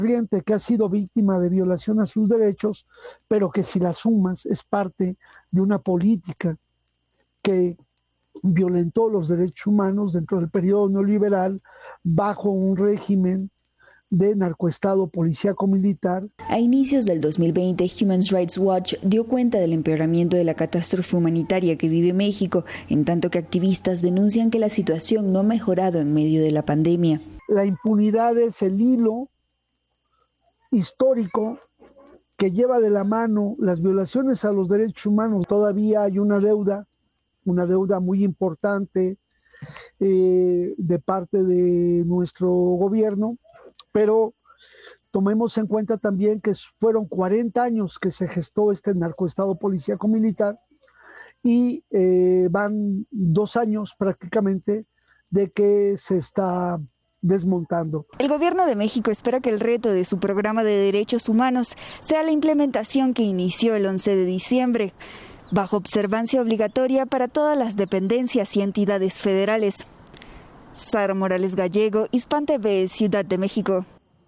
Que ha sido víctima de violación a sus derechos, pero que si la sumas es parte de una política que violentó los derechos humanos dentro del periodo neoliberal bajo un régimen de narcoestado policíaco militar. A inicios del 2020, Human Rights Watch dio cuenta del empeoramiento de la catástrofe humanitaria que vive México, en tanto que activistas denuncian que la situación no ha mejorado en medio de la pandemia. La impunidad es el hilo histórico que lleva de la mano las violaciones a los derechos humanos. Todavía hay una deuda muy importante de parte de nuestro gobierno, pero tomemos en cuenta también que fueron 40 años que se gestó este narcoestado policíaco militar y van 2 años prácticamente de que se está desmontando. El gobierno de México espera que el reto de su programa de derechos humanos sea la implementación que inició el 11 de diciembre, bajo observancia obligatoria para todas las dependencias y entidades federales. Sara Morales Gallego, Hispan TV, Ciudad de México.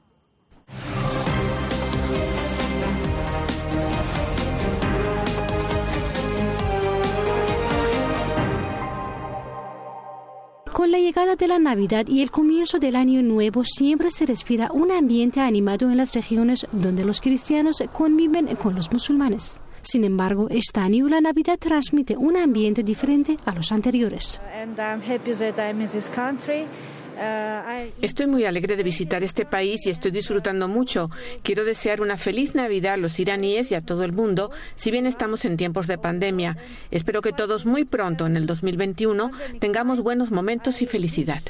Con la llegada de la Navidad y el comienzo del Año Nuevo siempre se respira un ambiente animado en las regiones donde los cristianos conviven con los musulmanes. Sin embargo, este año la Navidad transmite un ambiente diferente a los anteriores. Estoy muy alegre de visitar este país y estoy disfrutando mucho. Quiero desear una feliz Navidad a los iraníes y a todo el mundo, si bien estamos en tiempos de pandemia. Espero que todos muy pronto, en el 2021, tengamos buenos momentos y felicidad.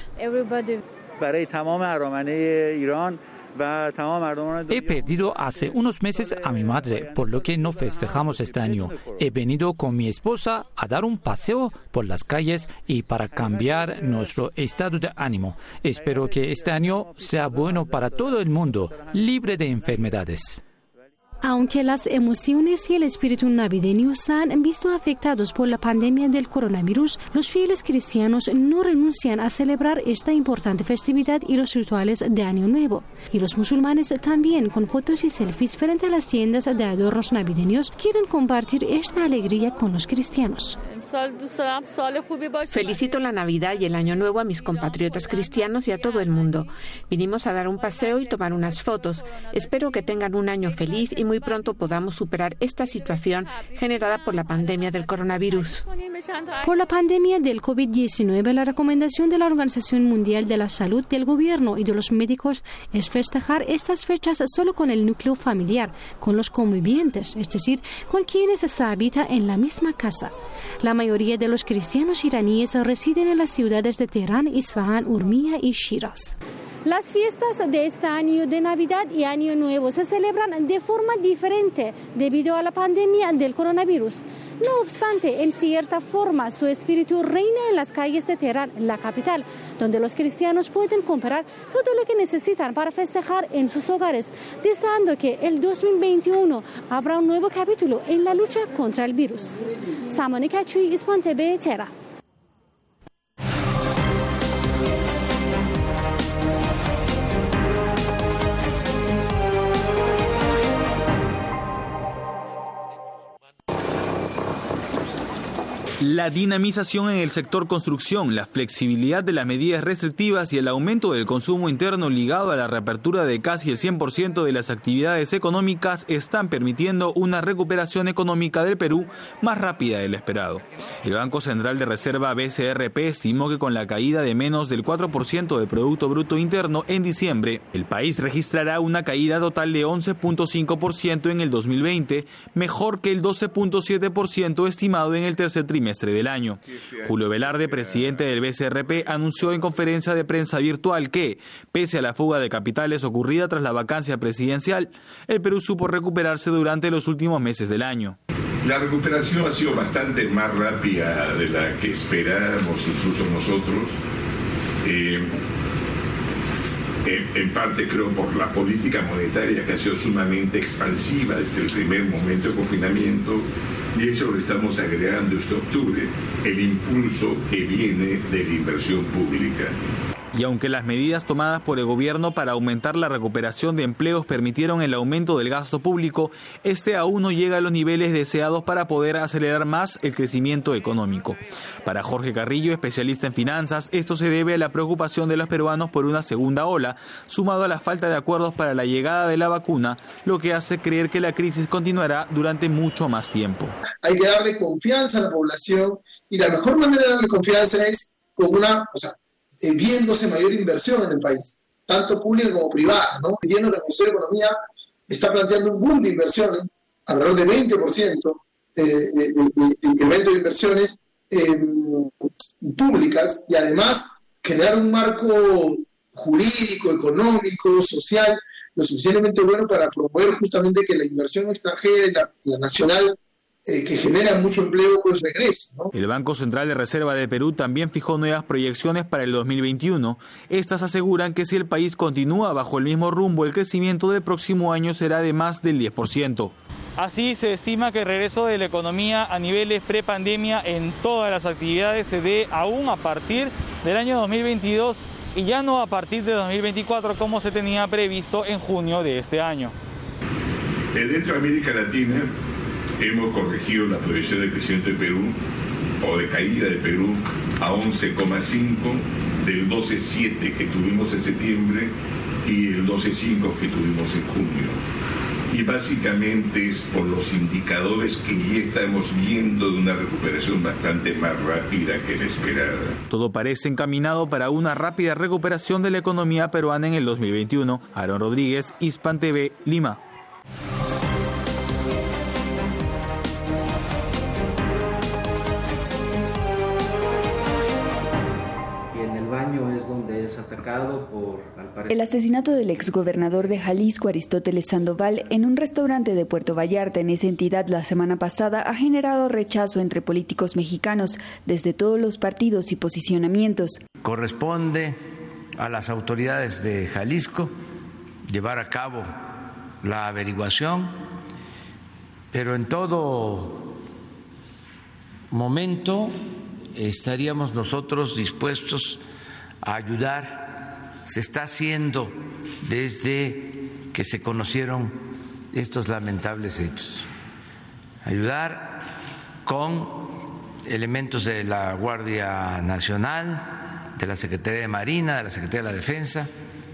He perdido hace unos meses a mi madre, por lo que no festejamos este año. He venido con mi esposa a dar un paseo por las calles y para cambiar nuestro estado de ánimo. Espero que este año sea bueno para todo el mundo, libre de enfermedades. Aunque las emociones y el espíritu navideño se han visto afectados por la pandemia del coronavirus, los fieles cristianos no renuncian a celebrar esta importante festividad y los rituales de Año Nuevo. Y los musulmanes también, con fotos y selfies frente a las tiendas de adornos navideños, quieren compartir esta alegría con los cristianos. Felicito la Navidad y el Año Nuevo a mis compatriotas cristianos y a todo el mundo. Vinimos a dar un paseo y tomar unas fotos. Espero que tengan un año feliz y muy pronto podamos superar esta situación generada por la pandemia del coronavirus. Por la pandemia del COVID-19, la recomendación de la Organización Mundial de la Salud, del gobierno y de los médicos es festejar estas fechas solo con el núcleo familiar, con los convivientes, es decir, con quienes se habita en la misma casa. La mayoría de los cristianos iraníes residen en las ciudades de Teherán, Isfahán, Urmia y Shiraz. Las fiestas de este año de Navidad y Año Nuevo se celebran de forma diferente debido a la pandemia del coronavirus. No obstante, en cierta forma, su espíritu reina en las calles de Teherán, la capital, donde los cristianos pueden comprar todo lo que necesitan para festejar en sus hogares, deseando que el 2021 habrá un nuevo capítulo en la lucha contra el virus. Samani Kachuy, Hispan TV, Teherán. La dinamización en el sector construcción, la flexibilidad de las medidas restrictivas y el aumento del consumo interno ligado a la reapertura de casi el 100% de las actividades económicas están permitiendo una recuperación económica del Perú más rápida del esperado. El Banco Central de Reserva BCRP estimó que con la caída de menos del 4% del Producto Bruto Interno en diciembre, el país registrará una caída total de 11.5% en el 2020, mejor que el 12.7% estimado en el tercer trimestre del año. Julio Velarde, presidente del BCRP, anunció en conferencia de prensa virtual que, pese a la fuga de capitales ocurrida tras la vacancia presidencial, el Perú supo recuperarse durante los últimos meses del año. La recuperación ha sido bastante más rápida de la que esperábamos incluso nosotros. En parte creo por la política monetaria que ha sido sumamente expansiva desde el primer momento de confinamiento, y eso lo estamos agregando este octubre, el impulso que viene de la inversión pública. Y aunque las medidas tomadas por el gobierno para aumentar la recuperación de empleos permitieron el aumento del gasto público, este aún no llega a los niveles deseados para poder acelerar más el crecimiento económico. Para Jorge Carrillo, especialista en finanzas, esto se debe a la preocupación de los peruanos por una segunda ola, sumado a la falta de acuerdos para la llegada de la vacuna, lo que hace creer que la crisis continuará durante mucho más tiempo. Hay que darle confianza a la población y la mejor manera de darle confianza es con viéndose mayor inversión en el país, tanto pública como privada, ¿no? Viendo que el Ministerio de Economía está planteando un boom de inversiones, alrededor de 20% de incremento de inversiones públicas, y además generar un marco jurídico, económico, social, lo suficientemente bueno para promover justamente que la inversión extranjera y la nacional que genera mucho empleo, pues regrese, ¿no? El Banco Central de Reserva de Perú también fijó nuevas proyecciones para el 2021. Estas aseguran que si el país continúa bajo el mismo rumbo, el crecimiento del próximo año será de más del 10%. Así se estima que el regreso de la economía a niveles prepandemia en todas las actividades se dé aún a partir del año 2022 y ya no a partir de 2024 como se tenía previsto en junio de este año. Dentro de América Latina hemos corregido la proyección de crecimiento de Perú o de caída de Perú a 11,5 del 12,7 que tuvimos en septiembre y el 12,5 que tuvimos en junio. Y básicamente es por los indicadores que ya estamos viendo de una recuperación bastante más rápida que la esperada. Todo parece encaminado para una rápida recuperación de la economía peruana en el 2021. Aaron Rodríguez, Hispan TV, Lima. El asesinato del exgobernador de Jalisco, Aristóteles Sandoval, en un restaurante de Puerto Vallarta en esa entidad la semana pasada ha generado rechazo entre políticos mexicanos desde todos los partidos y posicionamientos. Corresponde a las autoridades de Jalisco llevar a cabo la averiguación, pero en todo momento estaríamos nosotros dispuestos a ayudar. Se está haciendo desde que se conocieron estos lamentables hechos. Ayudar con elementos de la Guardia Nacional, de la Secretaría de Marina, de la Secretaría de la Defensa,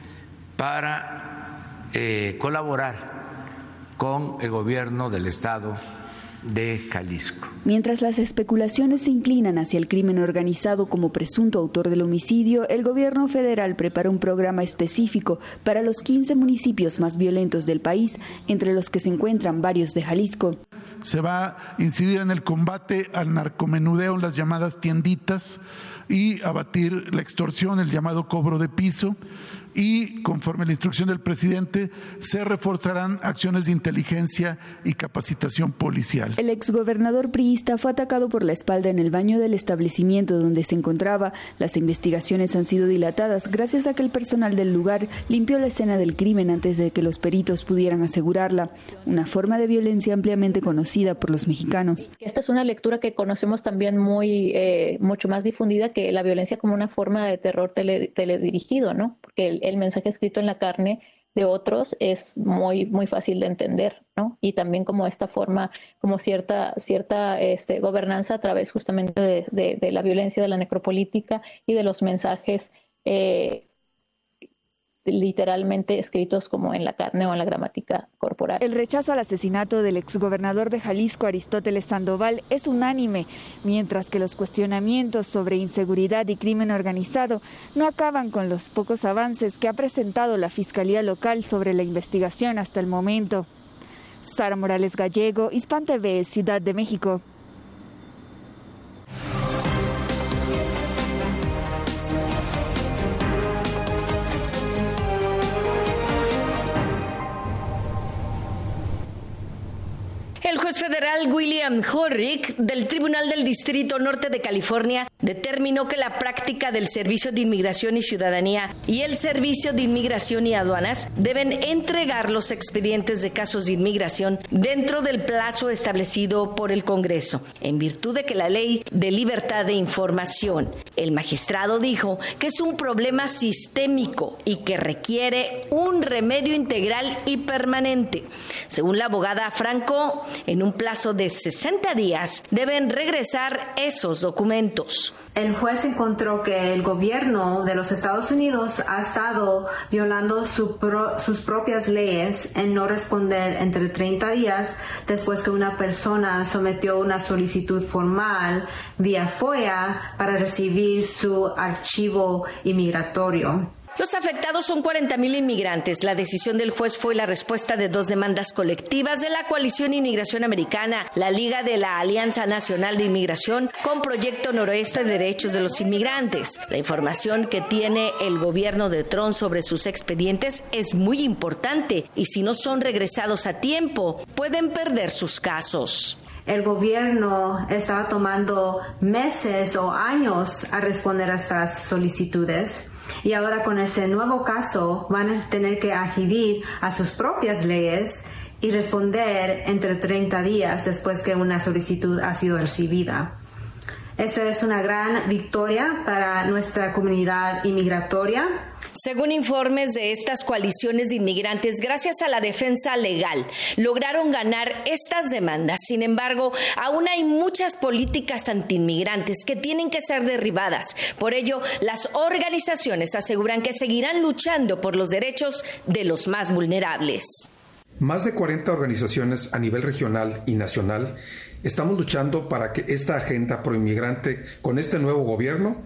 para colaborar con el gobierno del Estado de Jalisco. Mientras las especulaciones se inclinan hacia el crimen organizado como presunto autor del homicidio, el gobierno federal prepara un programa específico para los 15 municipios más violentos del país, entre los que se encuentran varios de Jalisco. Se va a incidir en el combate al narcomenudeo en las llamadas tienditas y abatir la extorsión, el llamado cobro de piso, y conforme a la instrucción del presidente se reforzarán acciones de inteligencia y capacitación policial. El exgobernador priista fue atacado por la espalda en el baño del establecimiento donde se encontraba. Las investigaciones han sido dilatadas gracias a que el personal del lugar limpió la escena del crimen antes de que los peritos pudieran asegurarla, una forma de violencia ampliamente conocida por los mexicanos. Esta es una lectura que conocemos también mucho más difundida, que la violencia como una forma de terror teledirigido, ¿no? Porque el mensaje escrito en la carne de otros es muy fácil de entender, ¿no? Y también como esta forma, como cierta gobernanza a través justamente de la violencia, de la necropolítica y de los mensajes literalmente escritos como en la carne o en la gramática corporal. El rechazo al asesinato del exgobernador de Jalisco, Aristóteles Sandoval, es unánime, mientras que los cuestionamientos sobre inseguridad y crimen organizado no acaban con los pocos avances que ha presentado la Fiscalía Local sobre la investigación hasta el momento. Sara Morales Gallego, Hispan TV, Ciudad de México. El juez juez federal William Horrick del Tribunal del Distrito Norte de California determinó que la práctica del Servicio de Inmigración y Ciudadanía y el Servicio de Inmigración y Aduanas deben entregar los expedientes de casos de inmigración dentro del plazo establecido por el Congreso, en virtud de que la Ley de Libertad de Información. El magistrado dijo que es un problema sistémico y que requiere un remedio integral y permanente. Según la abogada Franco, en un plazo de 60 días deben regresar esos documentos. El juez encontró que el gobierno de los Estados Unidos ha estado violando sus propias leyes en no responder entre 30 días después que una persona sometió una solicitud formal vía FOIA para recibir su archivo inmigratorio. Los afectados son 40,000 inmigrantes. La decisión del juez fue la respuesta de 2 demandas colectivas de la Coalición Inmigración Americana, la Liga de la Alianza Nacional de Inmigración, con Proyecto Noroeste de Derechos de los Inmigrantes. La información que tiene el gobierno de Trump sobre sus expedientes es muy importante y si no son regresados a tiempo, pueden perder sus casos. El gobierno estaba tomando meses o años a responder a estas solicitudes. Y ahora con este nuevo caso van a tener que adherir a sus propias leyes y responder entre 30 días después que una solicitud ha sido recibida. Esta es una gran victoria para nuestra comunidad inmigratoria. Según informes de estas coaliciones de inmigrantes, gracias a la defensa legal, lograron ganar estas demandas. Sin embargo, aún hay muchas políticas antiinmigrantes que tienen que ser derribadas. Por ello, las organizaciones aseguran que seguirán luchando por los derechos de los más vulnerables. Más de 40 organizaciones a nivel regional y nacional estamos luchando para que esta agenda proinmigrante con este nuevo gobierno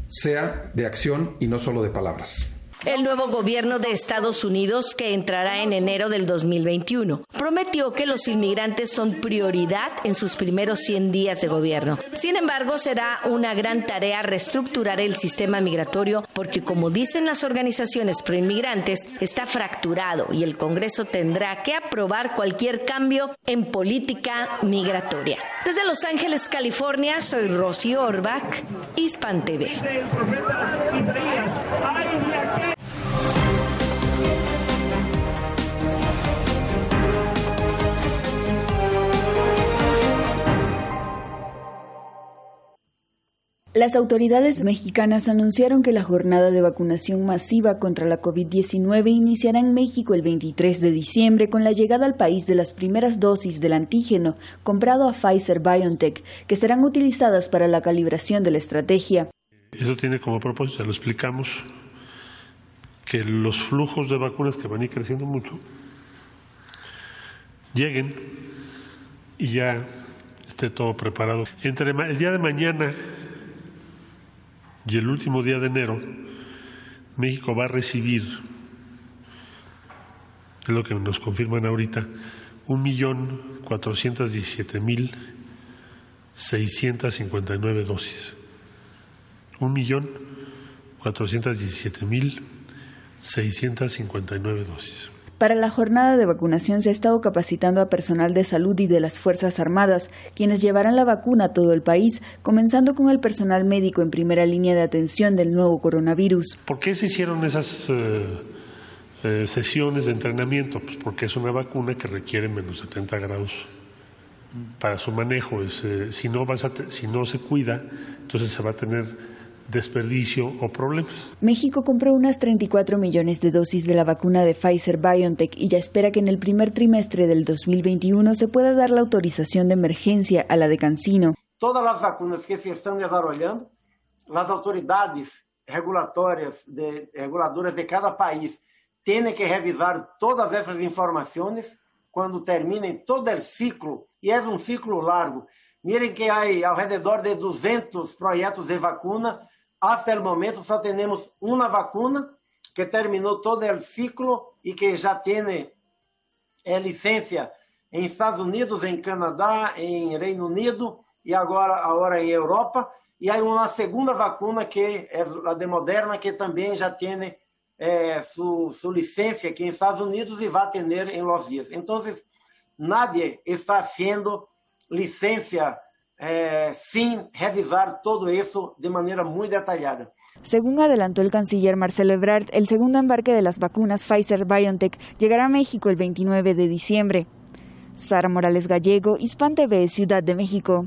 sea de acción y no solo de palabras. El nuevo gobierno de Estados Unidos, que entrará en enero del 2021, prometió que los inmigrantes son prioridad en sus primeros 100 días de gobierno. Sin embargo, será una gran tarea reestructurar el sistema migratorio porque, como dicen las organizaciones proinmigrantes, está fracturado y el Congreso tendrá que aprobar cualquier cambio en política migratoria. Desde Los Ángeles, California, soy Rosy Orbach, Hispan TV. Las autoridades mexicanas anunciaron que la jornada de vacunación masiva contra la COVID-19 iniciará en México el 23 de diciembre con la llegada al país de las primeras dosis del antígeno comprado a Pfizer-BioNTech, que serán utilizadas para la calibración de la estrategia. Eso tiene como propósito, ya lo explicamos, que los flujos de vacunas que van a ir creciendo mucho lleguen y ya esté todo preparado. Entre el día de mañana y el último día de enero, México va a recibir, es lo que nos confirman ahorita, 1.417.659 dosis. 1.417.659 dosis. Para la jornada de vacunación se ha estado capacitando a personal de salud y de las Fuerzas Armadas, quienes llevarán la vacuna a todo el país, comenzando con el personal médico en primera línea de atención del nuevo coronavirus. ¿Por qué se hicieron esas sesiones de entrenamiento? Pues porque es una vacuna que requiere menos 70 grados para su manejo. Si no se cuida, entonces se va a tener desperdicio o problemas. México compró unas 34 millones de dosis de la vacuna de Pfizer-BioNTech y ya espera que en el primer trimestre del 2021 se pueda dar la autorización de emergencia a la de CanSino. Todas las vacunas que se están desarrollando, las autoridades reguladoras de cada país tienen que revisar todas esas informaciones cuando terminen todo el ciclo, y es un ciclo largo. Miren que hay alrededor de 200 proyectos de vacuna. Hasta el momento solo tenemos una vacuna que terminó todo el ciclo y que ya tiene licencia en Estados Unidos, en Canadá, en Reino Unido y ahora en Europa. Y hay una segunda vacuna que es la de Moderna, que también ya tiene su licencia aquí en Estados Unidos y va a tener en los días. Entonces, nadie está haciendo licencia sin revisar todo eso de manera muy detallada. Según adelantó el canciller Marcelo Ebrard, el segundo embarque de las vacunas Pfizer-BioNTech llegará a México el 29 de diciembre. Sara Morales Gallego, Hispan TV, Ciudad de México.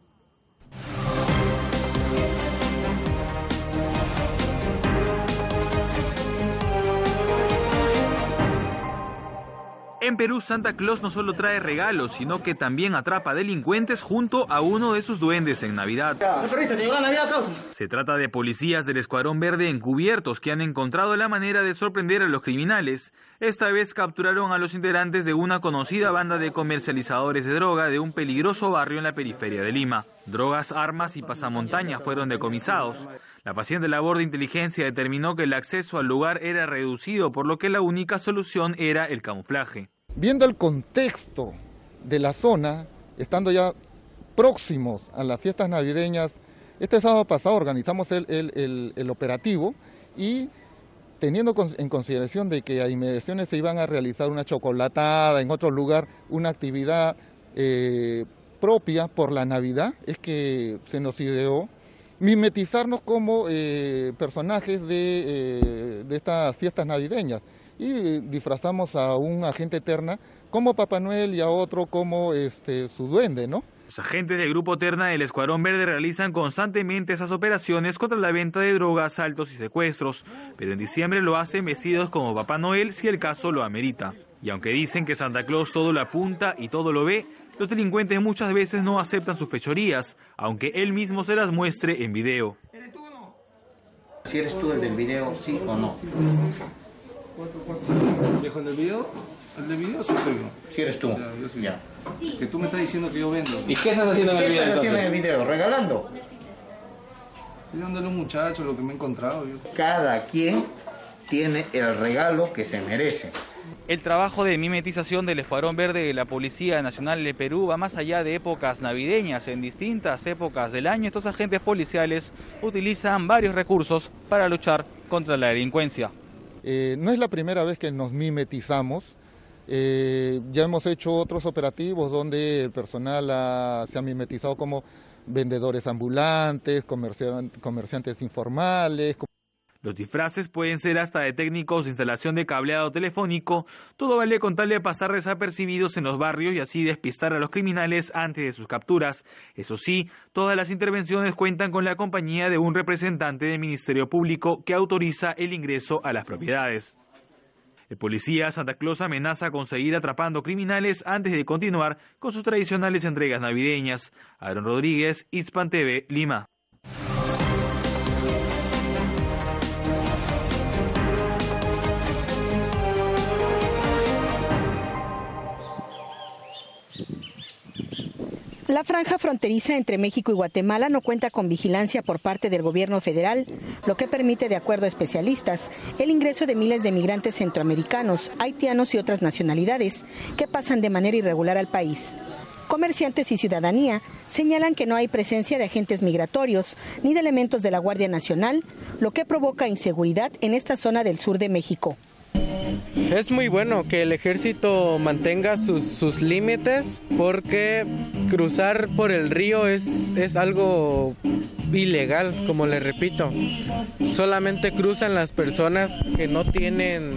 En Perú, Santa Claus no solo trae regalos, sino que también atrapa delincuentes junto a uno de sus duendes en Navidad. Se trata de policías del Escuadrón Verde encubiertos que han encontrado la manera de sorprender a los criminales. Esta vez capturaron a los integrantes de una conocida banda de comercializadores de droga de un peligroso barrio en la periferia de Lima. Drogas, armas y pasamontañas fueron decomisados. La paciente labor de inteligencia determinó que el acceso al lugar era reducido, por lo que la única solución era el camuflaje. Viendo el contexto de la zona, estando ya próximos a las fiestas navideñas, este sábado pasado organizamos el operativo y teniendo en consideración de que a inmediaciones se iban a realizar una chocolatada, en otro lugar una actividad propia por la Navidad, es que se nos ideó mimetizarnos como personajes de estas fiestas navideñas y disfrazamos a un agente Terna como Papá Noel y a otro como su duende, ¿no? Los agentes del Grupo Terna del Escuadrón Verde realizan constantemente esas operaciones contra la venta de drogas, asaltos y secuestros, pero en diciembre lo hacen vestidos como Papá Noel si el caso lo amerita. Y aunque dicen que Santa Claus todo lo apunta y todo lo ve, los delincuentes muchas veces no aceptan sus fechorías, aunque él mismo se las muestre en video. Si eres tú el del video, sí o no. ¿Viejo el del video? El del video sí soy yo. Si eres tú. Ya, yo soy yo. Que tú me estás diciendo que yo vendo. ¿Y qué estás haciendo en el video entonces? ¿Qué estás haciendo en el video? ¿Regalando? Estoy dándole a un muchacho lo que me he encontrado. Cada quien tiene el regalo que se merece. El trabajo de mimetización del Escuadrón Verde de la Policía Nacional de Perú va más allá de épocas navideñas. En distintas épocas del año, estos agentes policiales utilizan varios recursos para luchar contra la delincuencia. No es la primera vez que nos mimetizamos. Ya hemos hecho otros operativos donde el personal se ha mimetizado como vendedores ambulantes, comerciantes informales. Los disfraces pueden ser hasta de técnicos de instalación de cableado telefónico. Todo vale con tal de pasar desapercibidos en los barrios y así despistar a los criminales antes de sus capturas. Eso sí, todas las intervenciones cuentan con la compañía de un representante del Ministerio Público que autoriza el ingreso a las propiedades. El policía Santa Claus amenaza con seguir atrapando criminales antes de continuar con sus tradicionales entregas navideñas. Aaron Rodríguez, Hispan TV, Lima. La franja fronteriza entre México y Guatemala no cuenta con vigilancia por parte del gobierno federal, lo que permite, de acuerdo a especialistas, el ingreso de miles de migrantes centroamericanos, haitianos y otras nacionalidades que pasan de manera irregular al país. Comerciantes y ciudadanía señalan que no hay presencia de agentes migratorios ni de elementos de la Guardia Nacional, lo que provoca inseguridad en esta zona del sur de México. Es muy bueno que el ejército mantenga sus límites porque cruzar por el río es algo ilegal, como le repito. Solamente cruzan las personas que no tienen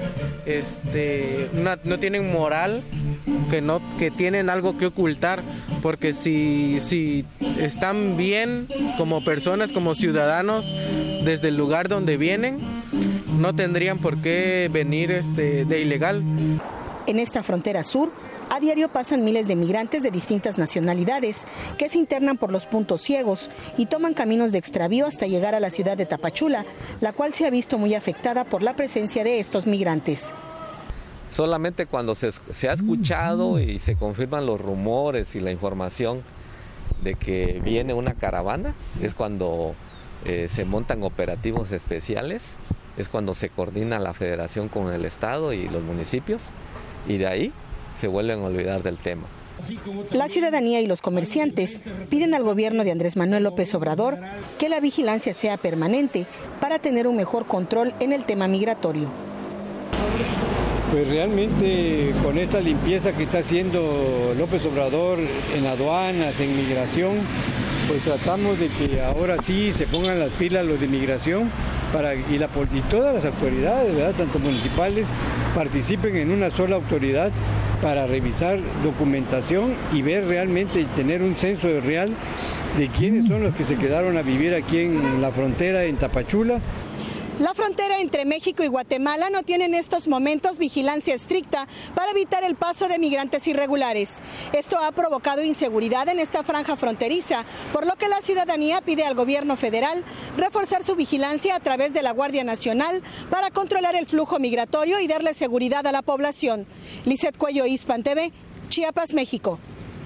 no tienen moral, que tienen algo que ocultar, porque si están bien como personas, como ciudadanos desde el lugar donde vienen, no tendrían por qué venir de ilegal. En esta frontera sur, a diario pasan miles de migrantes de distintas nacionalidades que se internan por los puntos ciegos y toman caminos de extravío hasta llegar a la ciudad de Tapachula, la cual se ha visto muy afectada por la presencia de estos migrantes. Solamente cuando se ha escuchado y se confirman los rumores y la información de que viene una caravana, es cuando se montan operativos especiales, es cuando se coordina la federación con el estado y los municipios y de ahí se vuelven a olvidar del tema. La ciudadanía y los comerciantes piden al gobierno de Andrés Manuel López Obrador que la vigilancia sea permanente para tener un mejor control en el tema migratorio. Pues realmente con esta limpieza que está haciendo López Obrador en aduanas, en migración, pues tratamos de que ahora sí se pongan las pilas los de migración y todas las autoridades, ¿verdad?, tanto municipales, participen en una sola autoridad para revisar documentación y ver realmente y tener un censo real de quiénes son los que se quedaron a vivir aquí en la frontera en Tapachula. La frontera entre México y Guatemala no tiene en estos momentos vigilancia estricta para evitar el paso de migrantes irregulares. Esto ha provocado inseguridad en esta franja fronteriza, por lo que la ciudadanía pide al gobierno federal reforzar su vigilancia a través de la Guardia Nacional para controlar el flujo migratorio y darle seguridad a la población. Lizeth Cuello, Hispan TV, Chiapas, México.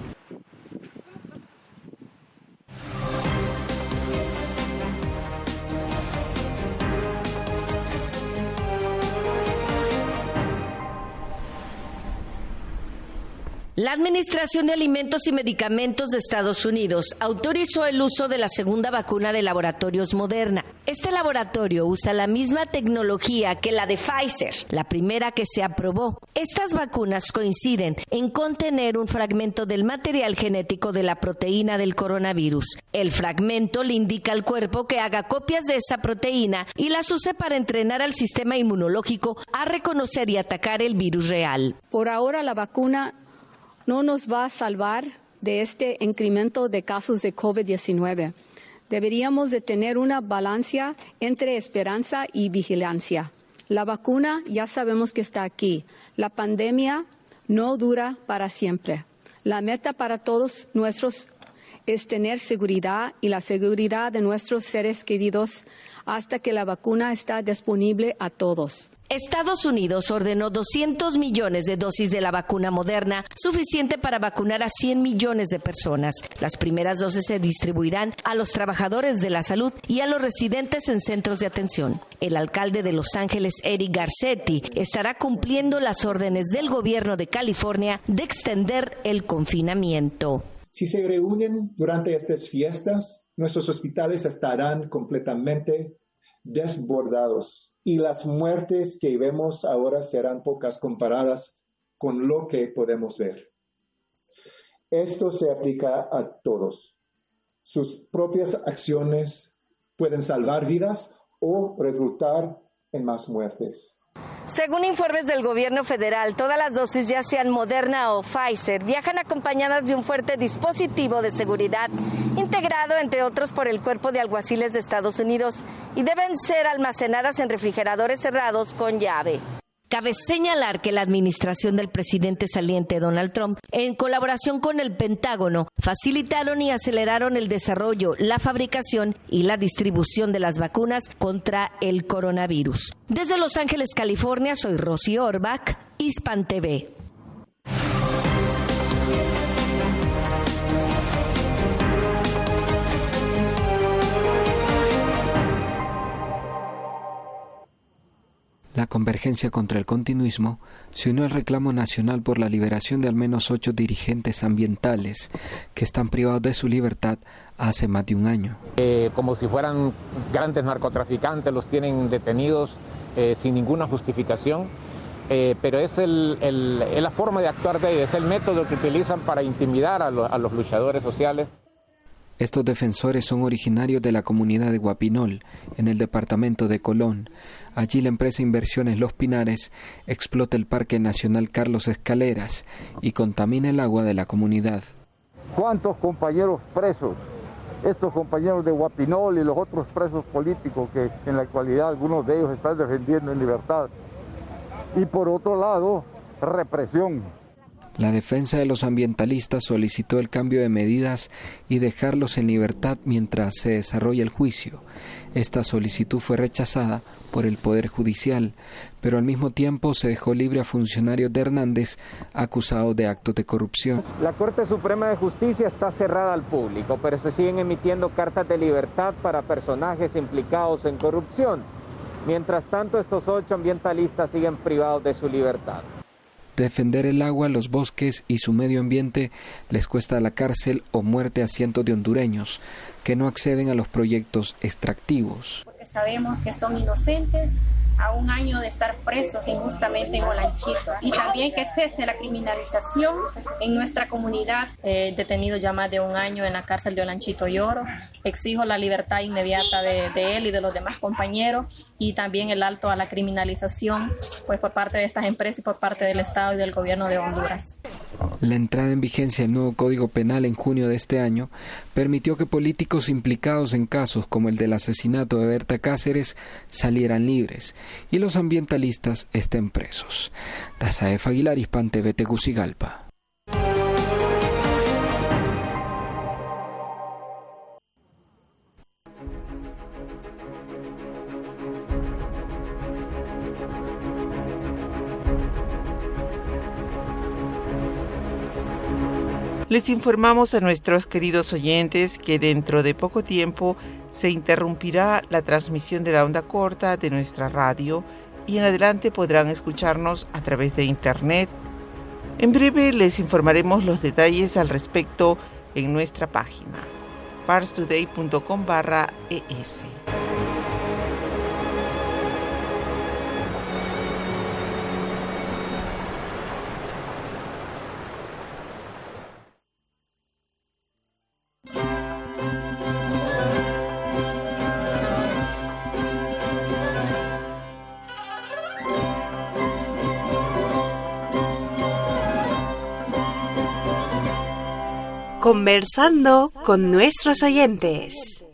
La Administración de Alimentos y Medicamentos de Estados Unidos autorizó el uso de la segunda vacuna de Laboratorios Moderna. Este laboratorio usa la misma tecnología que la de Pfizer, la primera que se aprobó. Estas vacunas coinciden en contener un fragmento del material genético de la proteína del coronavirus. El fragmento le indica al cuerpo que haga copias de esa proteína y las use para entrenar al sistema inmunológico a reconocer y atacar el virus real. Por ahora la vacuna no nos va a salvar de este incremento de casos de COVID-19. Deberíamos de tener una balanza entre esperanza y vigilancia. La vacuna ya sabemos que está aquí. La pandemia no dura para siempre. La meta para todos nuestros es tener seguridad y la seguridad de nuestros seres queridos hasta que la vacuna está disponible a todos. Estados Unidos ordenó 200 millones de dosis de la vacuna Moderna, suficiente para vacunar a 100 millones de personas. Las primeras dosis se distribuirán a los trabajadores de la salud y a los residentes en centros de atención. El alcalde de Los Ángeles, Eric Garcetti, estará cumpliendo las órdenes del gobierno de California de extender el confinamiento. Si se reúnen durante estas fiestas, nuestros hospitales estarán completamente desbordados y las muertes que vemos ahora serán pocas comparadas con lo que podemos ver. Esto se aplica a todos. Sus propias acciones pueden salvar vidas o resultar en más muertes. Según informes del gobierno federal, todas las dosis, ya sean Moderna o Pfizer, viajan acompañadas de un fuerte dispositivo de seguridad, integrado entre otros por el Cuerpo de Alguaciles de Estados Unidos, y deben ser almacenadas en refrigeradores cerrados con llave. Cabe señalar que la administración del presidente saliente Donald Trump, en colaboración con el Pentágono, facilitaron y aceleraron el desarrollo, la fabricación y la distribución de las vacunas contra el coronavirus. Desde Los Ángeles, California, soy Rosy Orbach, Hispan TV. La Convergencia contra el Continuismo se unió al reclamo nacional por la liberación de al menos 8 dirigentes ambientales que están privados de su libertad hace más de un año. Como si fueran grandes narcotraficantes, los tienen detenidos sin ninguna justificación, pero es la forma de actuar de ellos, es el método que utilizan para intimidar a los luchadores sociales. Estos defensores son originarios de la comunidad de Guapinol, en el departamento de Colón. Allí la empresa Inversiones Los Pinares explota el Parque Nacional Carlos Escaleras y contamina el agua de la comunidad. ¿Cuántos compañeros presos? Estos compañeros de Guapinol y los otros presos políticos que en la actualidad algunos de ellos están defendiendo en libertad. Y por otro lado, represión. La defensa de los ambientalistas solicitó el cambio de medidas y dejarlos en libertad mientras se desarrolla el juicio. Esta solicitud fue rechazada por el Poder Judicial, pero al mismo tiempo se dejó libre a funcionarios de Hernández acusados de actos de corrupción. La Corte Suprema de Justicia está cerrada al público, pero se siguen emitiendo cartas de libertad para personajes implicados en corrupción. Mientras tanto, estos 8 ambientalistas siguen privados de su libertad. Defender el agua, los bosques y su medio ambiente les cuesta la cárcel o muerte a cientos de hondureños que no acceden a los proyectos extractivos. Porque sabemos que son inocentes, a 1 año de estar presos injustamente en Olanchito, y también que cese la criminalización en nuestra comunidad. Detenido ya más de 1 año en la cárcel de Olanchito y Oro. Exijo la libertad inmediata de él y de los demás compañeros, y también el alto a la criminalización pues por parte de estas empresas y por parte del Estado y del gobierno de Honduras. La entrada en vigencia del nuevo Código Penal en junio de este año permitió que políticos implicados en casos como el del asesinato de Berta Cáceres salieran libres y los ambientalistas estén presos. Dazaef Aguilar, Hispan TV, Tegucigalpa. Les informamos a nuestros queridos oyentes que dentro de poco tiempo se interrumpirá la transmisión de la onda corta de nuestra radio y en adelante podrán escucharnos a través de internet. En breve les informaremos los detalles al respecto en nuestra página parstoday.com/es. Conversando con nuestros oyentes.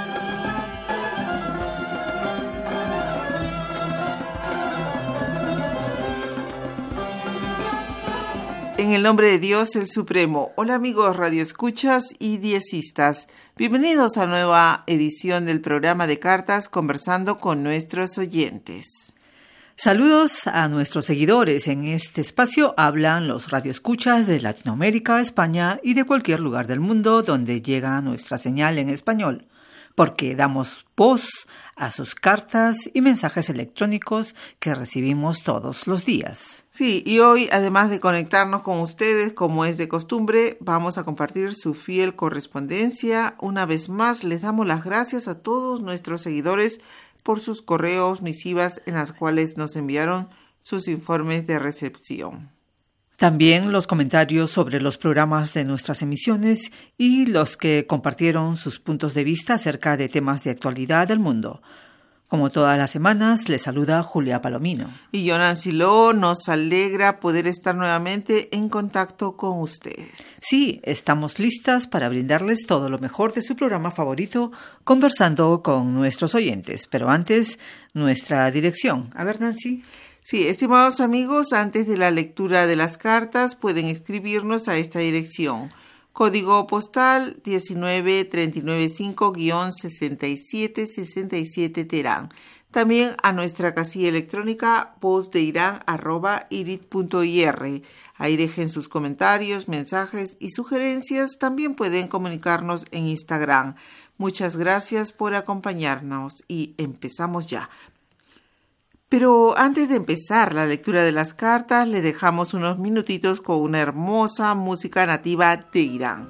En el nombre de Dios el Supremo. Hola amigos radioescuchas y diezistas. Bienvenidos a nueva edición del programa de cartas Conversando con nuestros oyentes. Saludos a nuestros seguidores. En este espacio hablan los radioescuchas de Latinoamérica, España y de cualquier lugar del mundo donde llega nuestra señal en español, porque damos voz a sus cartas y mensajes electrónicos que recibimos todos los días. Sí, y hoy, además de conectarnos con ustedes, como es de costumbre, vamos a compartir su fiel correspondencia. Una vez más, les damos las gracias a todos nuestros seguidores por sus correos, misivas en las cuales nos enviaron sus informes de recepción. También los comentarios sobre los programas de nuestras emisiones y los que compartieron sus puntos de vista acerca de temas de actualidad del mundo. Como todas las semanas, les saluda Julia Palomino. Y yo, Nancy Lo, nos alegra poder estar nuevamente en contacto con ustedes. Sí, estamos listas para brindarles todo lo mejor de su programa favorito, Conversando con nuestros oyentes. Pero antes, nuestra dirección. A ver, Nancy. Sí, estimados amigos, antes de la lectura de las cartas, pueden escribirnos a esta dirección. Código postal 19395-6767 Teherán. También a nuestra casilla electrónica vozdeiran@irit.ir. Ahí dejen sus comentarios, mensajes y sugerencias. También pueden comunicarnos en Instagram. Muchas gracias por acompañarnos y empezamos ya. Pero antes de empezar la lectura de las cartas, le dejamos unos minutitos con una hermosa música nativa de Irán.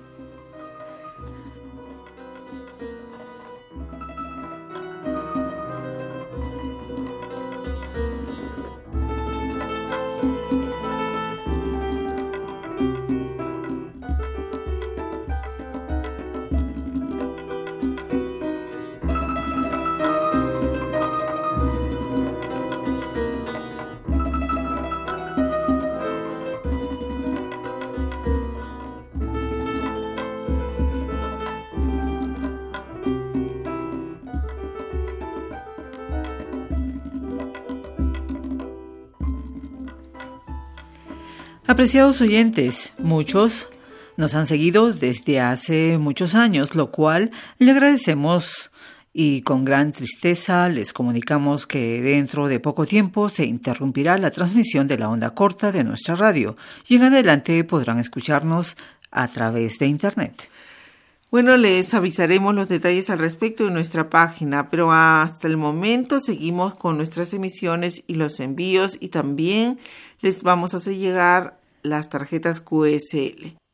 Apreciados oyentes, muchos nos han seguido desde hace muchos años, lo cual le agradecemos y con gran tristeza les comunicamos que dentro de poco tiempo se interrumpirá la transmisión de la onda corta de nuestra radio y en adelante podrán escucharnos a través de internet. Bueno, les avisaremos los detalles al respecto en nuestra página, pero hasta el momento seguimos con nuestras emisiones y los envíos y también les vamos a hacer llegar las tarjetas QSL.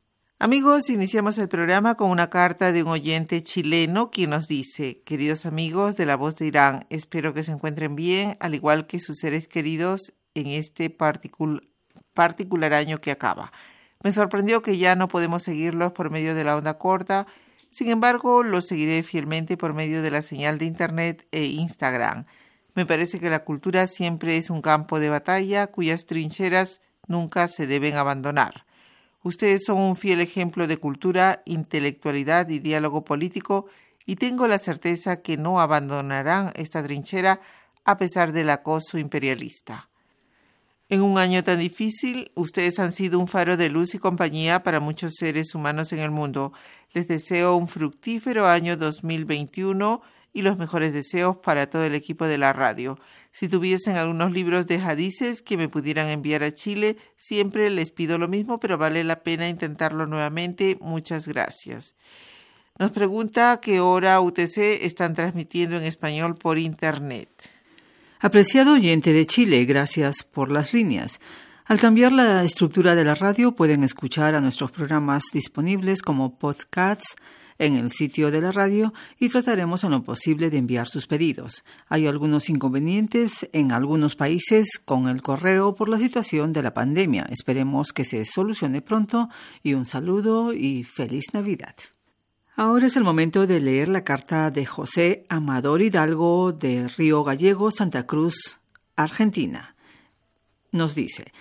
Amigos, iniciamos el programa con una carta de un oyente chileno quien nos dice: queridos amigos de La Voz de Irán, espero que se encuentren bien, al igual que sus seres queridos en este particular año que acaba. Me sorprendió que ya no podemos seguirlos por medio de la onda corta, sin embargo, los seguiré fielmente por medio de la señal de Internet e Instagram. Me parece que la cultura siempre es un campo de batalla cuyas trincheras nunca se deben abandonar. Ustedes son un fiel ejemplo de cultura, intelectualidad y diálogo político y tengo la certeza que no abandonarán esta trinchera a pesar del acoso imperialista. En un año tan difícil, ustedes han sido un faro de luz y compañía para muchos seres humanos en el mundo. Les deseo un fructífero año 2021 y los mejores deseos para todo el equipo de la radio. Si tuviesen algunos libros de hadices que me pudieran enviar a Chile, siempre les pido lo mismo, pero vale la pena intentarlo nuevamente. Muchas gracias. Nos pregunta a qué hora UTC están transmitiendo en español por Internet. Apreciado oyente de Chile, gracias por las líneas. Al cambiar la estructura de la radio, pueden escuchar a nuestros programas disponibles como podcasts en el sitio de la radio y trataremos en lo posible de enviar sus pedidos. Hay algunos inconvenientes en algunos países con el correo por la situación de la pandemia. Esperemos que se solucione pronto y un saludo y feliz Navidad. Ahora es el momento de leer la carta de José Amador Hidalgo de Río Gallego, Santa Cruz, Argentina. Nos dice: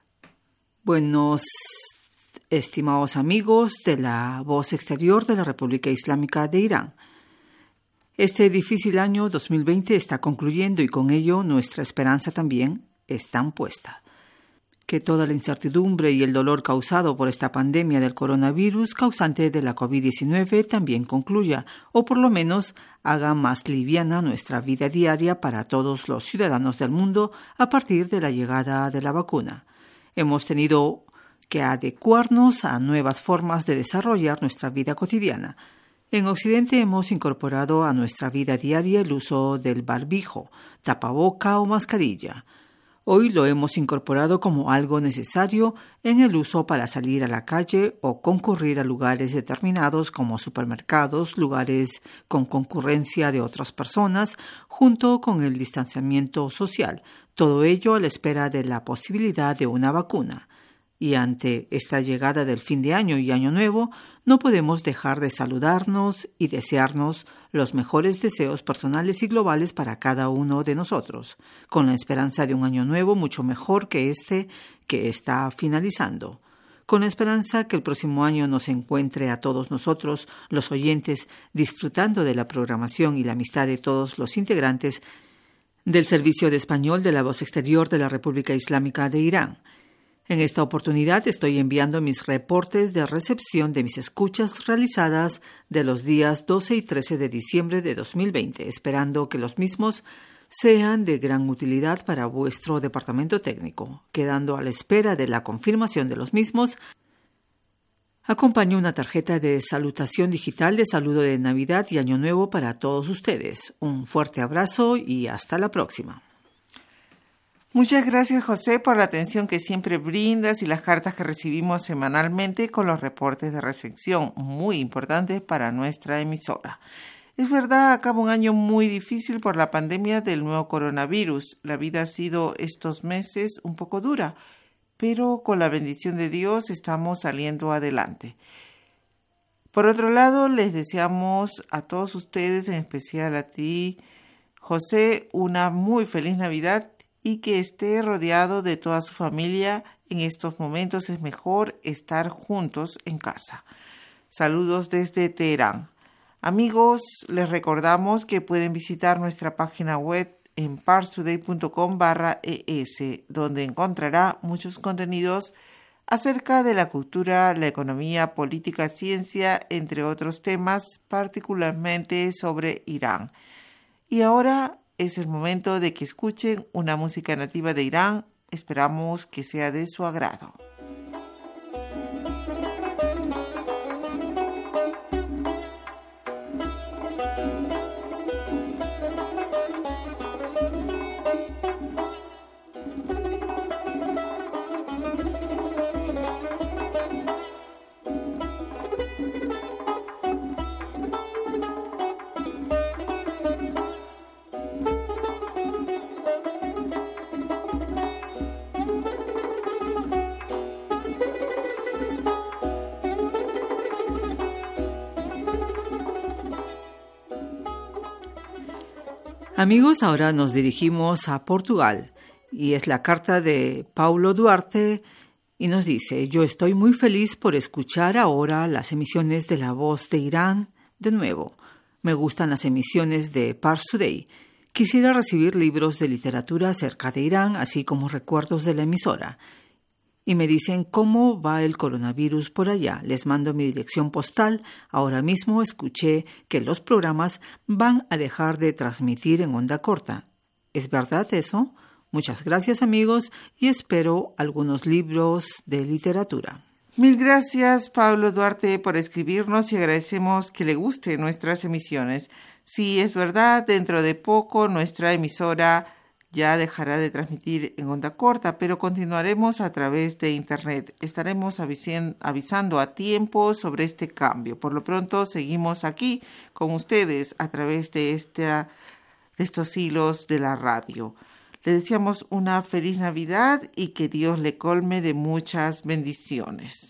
buenos estimados amigos de la Voz Exterior de la República Islámica de Irán. Este difícil año 2020 está concluyendo y con ello nuestra esperanza también está puesta. Que toda la incertidumbre y el dolor causado por esta pandemia del coronavirus causante de la COVID-19 también concluya, o por lo menos haga más liviana nuestra vida diaria para todos los ciudadanos del mundo a partir de la llegada de la vacuna. Hemos tenido que adecuarnos a nuevas formas de desarrollar nuestra vida cotidiana. En Occidente hemos incorporado a nuestra vida diaria el uso del barbijo, tapaboca o mascarilla. Hoy lo hemos incorporado como algo necesario en el uso para salir a la calle o concurrir a lugares determinados como supermercados, lugares con concurrencia de otras personas, junto con el distanciamiento social. Todo ello a la espera de la posibilidad de una vacuna. Y ante esta llegada del fin de año y año nuevo, no podemos dejar de saludarnos y desearnos los mejores deseos personales y globales para cada uno de nosotros, con la esperanza de un año nuevo mucho mejor que este que está finalizando. Con la esperanza que el próximo año nos encuentre a todos nosotros, los oyentes, disfrutando de la programación y la amistad de todos los integrantes del Servicio de Español de la Voz Exterior de la República Islámica de Irán. En esta oportunidad estoy enviando mis reportes de recepción de mis escuchas realizadas de los días 12 y 13 de diciembre de 2020, esperando que los mismos sean de gran utilidad para vuestro departamento técnico. Quedando a la espera de la confirmación de los mismos, acompaño una tarjeta de salutación digital de saludo de Navidad y Año Nuevo para todos ustedes. Un fuerte abrazo y hasta la próxima. Muchas gracias, José, por la atención que siempre brindas y las cartas que recibimos semanalmente con los reportes de recepción, muy importantes para nuestra emisora. Es verdad, acaba un año muy difícil por la pandemia del nuevo coronavirus. La vida ha sido estos meses un poco dura, pero con la bendición de Dios estamos saliendo adelante. Por otro lado, les deseamos a todos ustedes, en especial a ti, José, una muy feliz Navidad y que esté rodeado de toda su familia. En estos momentos es mejor estar juntos en casa. Saludos desde Teherán. Amigos, les recordamos que pueden visitar nuestra página web en parstoday.com/es, donde encontrará muchos contenidos acerca de la cultura, la economía, política, ciencia, entre otros temas, particularmente sobre Irán. Y ahora es el momento de que escuchen una música nativa de Irán. Esperamos que sea de su agrado. Amigos, ahora nos dirigimos a Portugal y es la carta de Paulo Duarte y nos dice: yo estoy muy feliz por escuchar ahora las emisiones de La Voz de Irán de nuevo. Me gustan las emisiones de Pars Today. Quisiera recibir libros de literatura acerca de Irán, así como recuerdos de la emisora. Y me dicen cómo va el coronavirus por allá. Les mando mi dirección postal. Ahora mismo escuché que los programas van a dejar de transmitir en onda corta. ¿Es verdad eso? Muchas gracias, amigos, y espero algunos libros de literatura. Mil gracias, Pablo Duarte, por escribirnos y agradecemos que le gusten nuestras emisiones. Sí, es verdad, dentro de poco nuestra emisora ya dejará de transmitir en onda corta, pero continuaremos a través de Internet. Estaremos avisando a tiempo sobre este cambio. Por lo pronto, seguimos aquí con ustedes a través de estos hilos de la radio. Le deseamos una feliz Navidad y que Dios le colme de muchas bendiciones.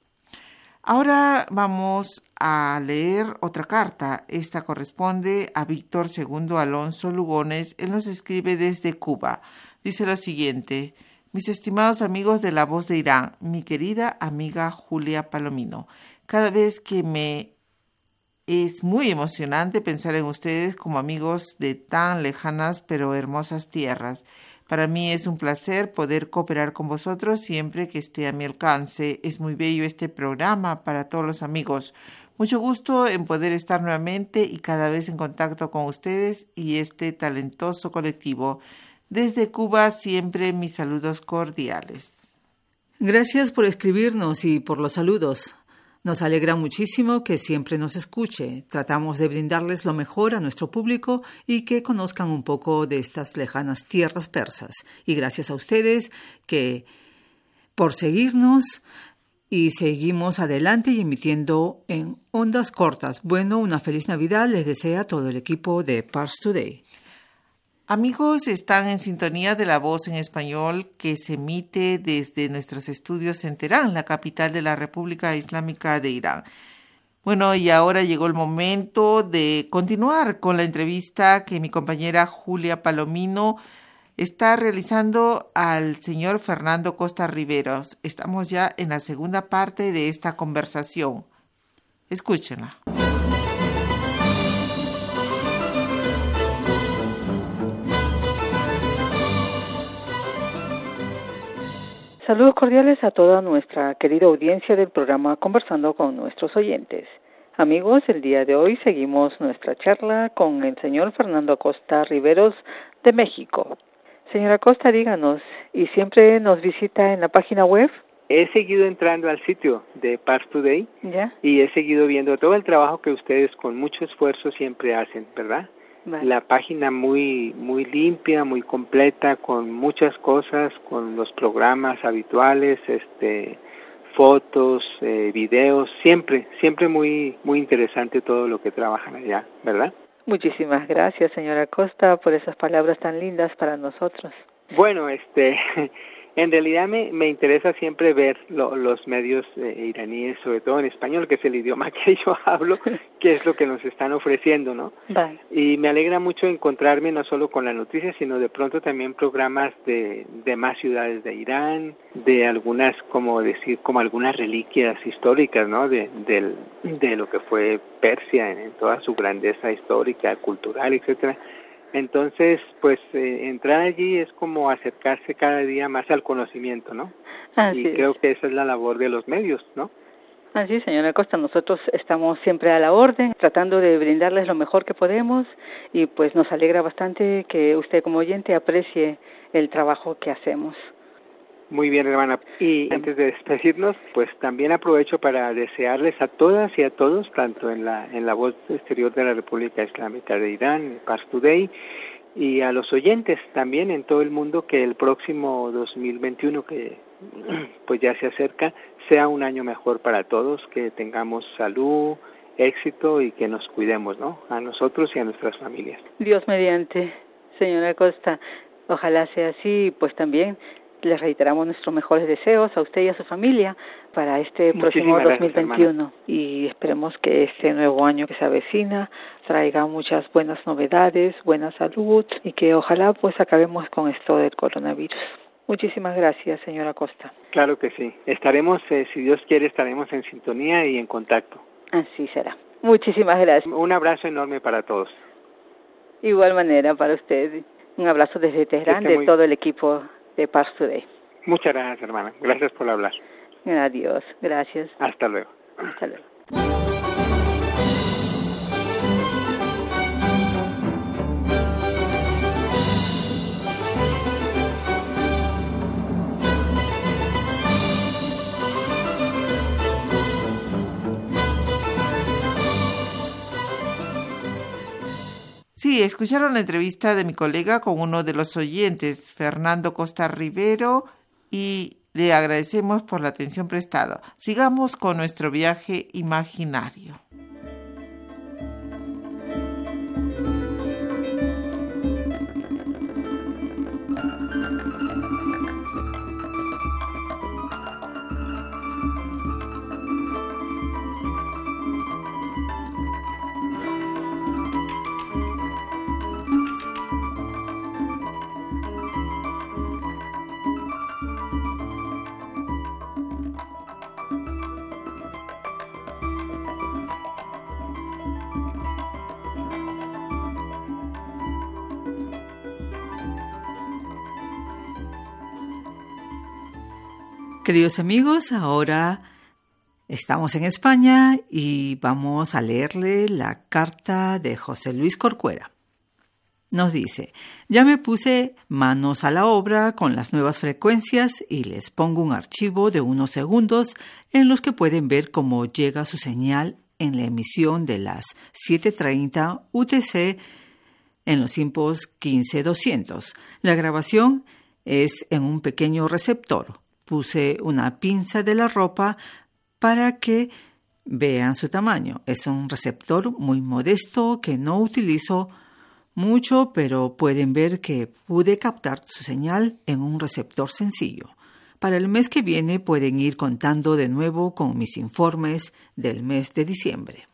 Ahora vamos a leer otra carta. Esta corresponde a Víctor II Alonso Lugones. Él nos escribe desde Cuba. Dice lo siguiente: mis estimados amigos de La Voz de Irán, mi querida amiga Julia Palomino, cada vez que me es muy emocionante pensar en ustedes como amigos de tan lejanas pero hermosas tierras. Para mí es un placer poder cooperar con vosotros siempre que esté a mi alcance. Es muy bello este programa para todos los amigos. Mucho gusto en poder estar nuevamente y cada vez en contacto con ustedes y este talentoso colectivo. Desde Cuba siempre mis saludos cordiales. Gracias por escribirnos y por los saludos. Nos alegra muchísimo que siempre nos escuche. Tratamos de brindarles lo mejor a nuestro público y que conozcan un poco de estas lejanas tierras persas. Y gracias a ustedes por seguirnos y seguimos adelante y emitiendo en ondas cortas. Bueno, una feliz Navidad les desea todo el equipo de Pars Today. Amigos, están en sintonía de La Voz en Español que se emite desde nuestros estudios en Teherán, la capital de la República Islámica de Irán. Bueno, y ahora llegó el momento de continuar con la entrevista que mi compañera Julia Palomino está realizando al señor Fernando Costa Riveros. Estamos ya en la segunda parte de esta conversación. Escúchenla. Saludos cordiales a toda nuestra querida audiencia del programa Conversando con nuestros oyentes. Amigos, el día de hoy seguimos nuestra charla con el señor Fernando Acosta Riveros de México. Señora Acosta, díganos, ¿y siempre nos visita en la página web? He seguido entrando al sitio de Pars Today y he seguido viendo todo el trabajo que ustedes con mucho esfuerzo siempre hacen, ¿verdad? Vale. La página muy limpia, muy completa, con muchas cosas, con los programas habituales, fotos, videos, siempre muy interesante todo lo que trabajan allá, ¿verdad? Muchísimas gracias, señora Costa, por esas palabras tan lindas para nosotros. Bueno, en realidad me interesa siempre ver los medios iraníes, sobre todo en español, que es el idioma que yo hablo, que es lo que nos están ofreciendo, ¿no? Vale. Y me alegra mucho encontrarme no solo con la noticia, sino de pronto también programas de más ciudades de Irán, de algunas, como algunas reliquias históricas, ¿no? De lo que fue Persia en toda su grandeza histórica, cultural, etcétera. Entonces, pues entrar allí es como acercarse cada día más al conocimiento, ¿no? Y creo que esa es la labor de los medios, ¿no? Así, señora Costa, nosotros estamos siempre a la orden, tratando de brindarles lo mejor que podemos y pues nos alegra bastante que usted como oyente aprecie el trabajo que hacemos. Muy bien, hermana. Y antes de despedirnos, pues también aprovecho para desearles a todas y a todos, tanto en la Voz Exterior de la República Islámica de Irán, Pars Today, y a los oyentes también en todo el mundo, que el próximo 2021, que pues ya se acerca, sea un año mejor para todos, que tengamos salud, éxito y que nos cuidemos, ¿no? A nosotros y a nuestras familias. Dios mediante, señora Costa, ojalá sea así, pues también les reiteramos nuestros mejores deseos a usted y a su familia para este próximo 2021 y esperemos que este nuevo año que se avecina traiga muchas buenas novedades, buena salud y que ojalá pues acabemos con esto del coronavirus. Muchísimas gracias, señora Costa. Claro que sí. Estaremos, si Dios quiere, estaremos en sintonía y en contacto. Así será. Muchísimas gracias. Un abrazo enorme para todos. Igual manera para usted. Un abrazo desde Teherán, de todo el equipo de Pars Today. Muchas gracias, hermana. Gracias por hablar. Adiós. Gracias. Hasta luego. Hasta luego. Sí, escucharon la entrevista de mi colega con uno de los oyentes, Fernando Costa Rivero, y le agradecemos por la atención prestada. Sigamos con nuestro viaje imaginario. Queridos amigos, ahora estamos en España y vamos a leerle la carta de José Luis Corcuera. Nos dice: ya me puse manos a la obra con las nuevas frecuencias y les pongo un archivo de unos segundos en los que pueden ver cómo llega su señal en la emisión de las 7:30 UTC en los tiempos 15-200. La grabación es en un pequeño receptor. Puse una pinza de la ropa para que vean su tamaño. Es un receptor muy modesto que no utilizo mucho, pero pueden ver que pude captar su señal en un receptor sencillo. Para el mes que viene pueden ir contando de nuevo con mis informes del mes de diciembre.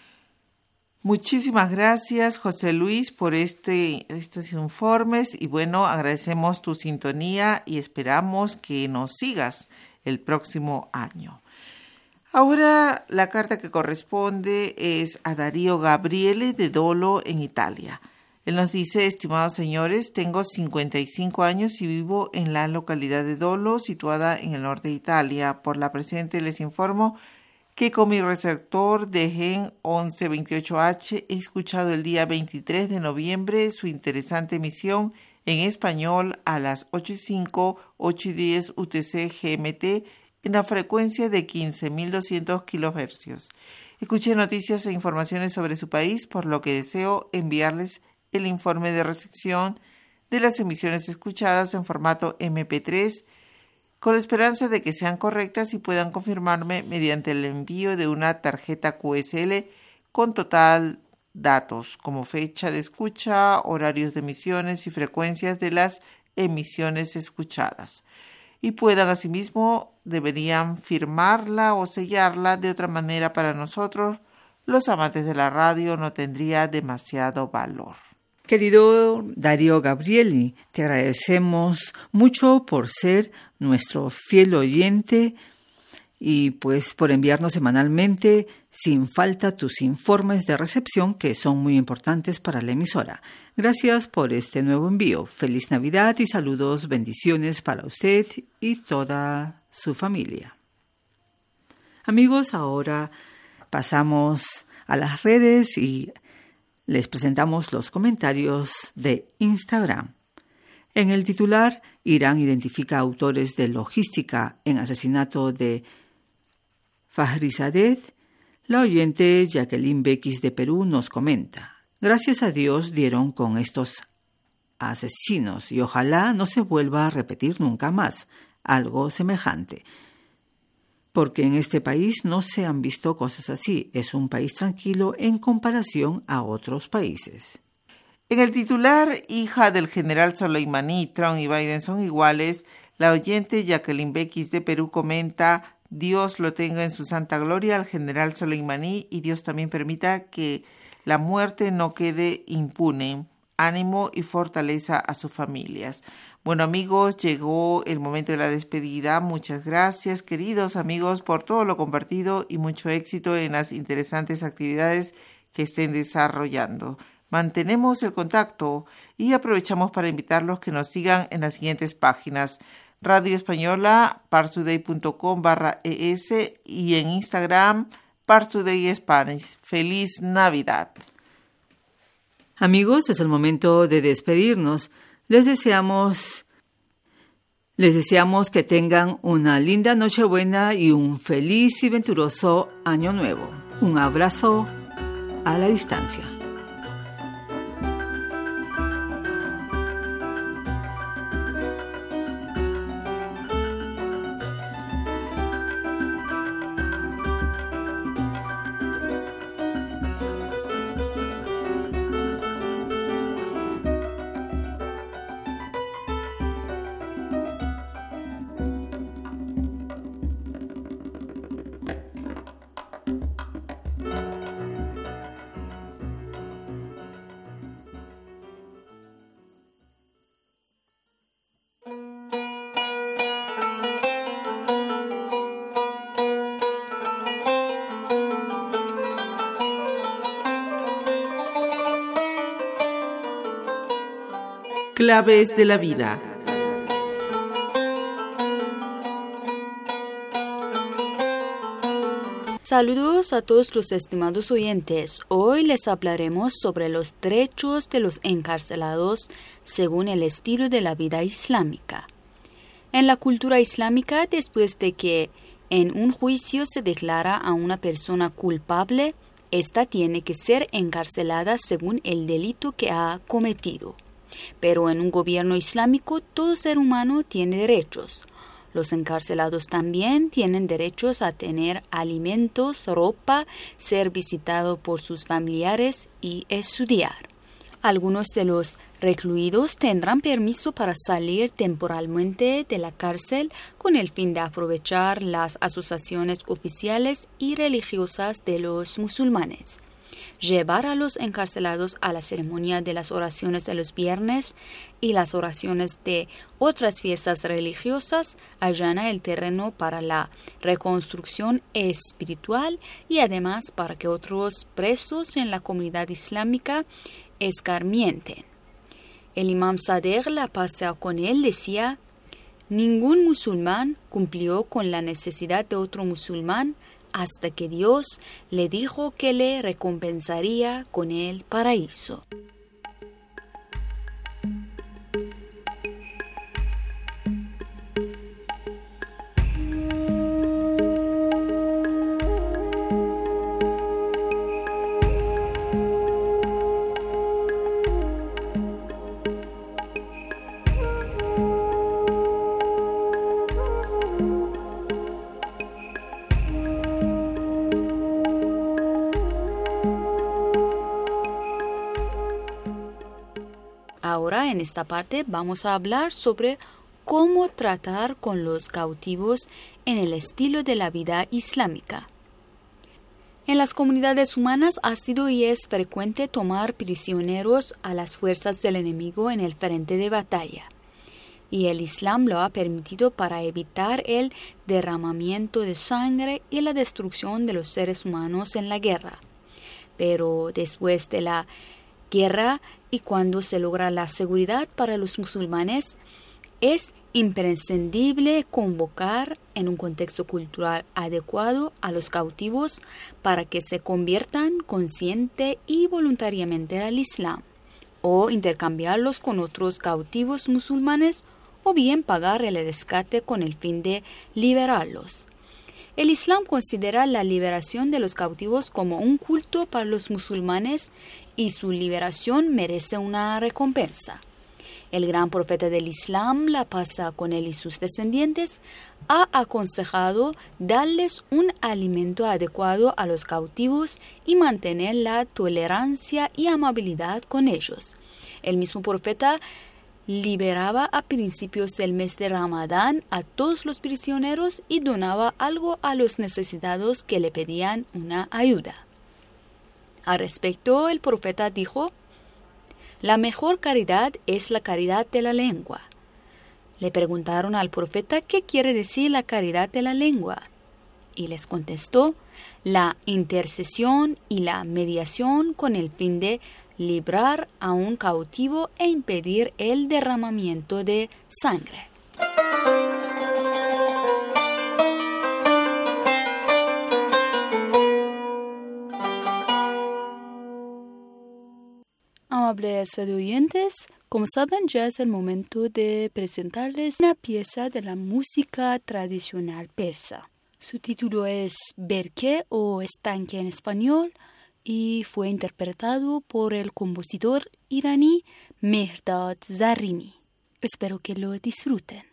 Muchísimas gracias, José Luis, por estos informes y bueno, agradecemos tu sintonía y esperamos que nos sigas el próximo año. Ahora la carta que corresponde es a Darío Gabriele de Dolo, en Italia. Él nos dice: estimados señores, tengo 55 años y vivo en la localidad de Dolo, situada en el norte de Italia. Por la presente les informo que con mi receptor de GEN 1128H he escuchado el día 23 de noviembre su interesante emisión en español a las 8:05, 8:10 UTC GMT en la frecuencia de 15.200 kHz. Escuché noticias e informaciones sobre su país, por lo que deseo enviarles el informe de recepción de las emisiones escuchadas en formato MP3, con la esperanza de que sean correctas y puedan confirmarme mediante el envío de una tarjeta QSL con total datos, como fecha de escucha, horarios de emisiones y frecuencias de las emisiones escuchadas. Y puedan asimismo, deberían firmarla o sellarla. De otra manera, para nosotros, los amantes de la radio, no tendría demasiado valor. Querido Darío Gabrieli, te agradecemos mucho por ser nuestro fiel oyente y pues por enviarnos semanalmente sin falta tus informes de recepción, que son muy importantes para la emisora. Gracias por este nuevo envío. Feliz Navidad y saludos, bendiciones para usted y toda su familia. Amigos, ahora pasamos a las redes y les presentamos los comentarios de Instagram. En el titular, Irán identifica autores de logística en asesinato de Fahrizadeh. La oyente Jacqueline Bequis de Perú nos comenta: gracias a Dios dieron con estos asesinos y ojalá no se vuelva a repetir nunca más algo semejante. Porque en este país no se han visto cosas así. Es un país tranquilo en comparación a otros países. En el titular, hija del general Soleimani, Trump y Biden son iguales. La oyente Jacqueline Bequis de Perú comenta: Dios lo tenga en su santa gloria al general Soleimani y Dios también permita que la muerte no quede impune. Ánimo y fortaleza a sus familias. Bueno, amigos, llegó el momento de la despedida. Muchas gracias, queridos amigos, por todo lo compartido y mucho éxito en las interesantes actividades que estén desarrollando. Mantenemos el contacto y aprovechamos para invitarlos que nos sigan en las siguientes páginas: Radio Española, parstoday.com/es y en Instagram, Parstoday Spanish. ¡Feliz Navidad! Amigos, es el momento de despedirnos. Les deseamos que tengan una linda Nochebuena y un feliz y venturoso Año Nuevo. Un abrazo a la distancia. Claves de la vida. Saludos a todos los estimados oyentes. Hoy les hablaremos sobre los derechos de los encarcelados según el estilo de la vida islámica. En la cultura islámica, después de que en un juicio se declara a una persona culpable, ésta tiene que ser encarcelada según el delito que ha cometido. Pero en un gobierno islámico, todo ser humano tiene derechos. Los encarcelados también tienen derechos a tener alimentos, ropa, ser visitado por sus familiares y estudiar. Algunos de los recluidos tendrán permiso para salir temporalmente de la cárcel con el fin de aprovechar las asociaciones oficiales y religiosas de los musulmanes. Llevar a los encarcelados a la ceremonia de las oraciones de los viernes y las oraciones de otras fiestas religiosas allana el terreno para la reconstrucción espiritual y además para que otros presos en la comunidad islámica escarmienten. El imam Sadegh, la paz sea con él, decía: ningún musulmán cumplió con la necesidad de otro musulmán hasta que Dios le dijo que le recompensaría con el paraíso. Ahora, en esta parte, vamos a hablar sobre cómo tratar con los cautivos en el estilo de la vida islámica. En las comunidades humanas ha sido y es frecuente tomar prisioneros a las fuerzas del enemigo en el frente de batalla. Y el Islam lo ha permitido para evitar el derramamiento de sangre y la destrucción de los seres humanos en la guerra. Pero después de la guerra y cuando se logra la seguridad para los musulmanes, es imprescindible convocar en un contexto cultural adecuado a los cautivos para que se conviertan consciente y voluntariamente al Islam, o intercambiarlos con otros cautivos musulmanes, o bien pagar el rescate con el fin de liberarlos. El Islam considera la liberación de los cautivos como un culto para los musulmanes y su liberación merece una recompensa. El gran profeta del Islam, la paz sea con él y sus descendientes, ha aconsejado darles un alimento adecuado a los cautivos y mantener la tolerancia y amabilidad con ellos. El mismo profeta liberaba a principios del mes de Ramadán a todos los prisioneros y donaba algo a los necesitados que le pedían una ayuda. Al respecto, el profeta dijo: la mejor caridad es la caridad de la lengua. Le preguntaron al profeta qué quiere decir la caridad de la lengua, y les contestó: la intercesión y la mediación con el fin de librar a un cautivo e impedir el derramamiento de sangre. Amables oyentes, como saben, ya es el momento de presentarles una pieza de la música tradicional persa. Su título es Berke o Estanque en español y fue interpretado por el compositor iraní Mehrdad Zarrini. Espero que lo disfruten.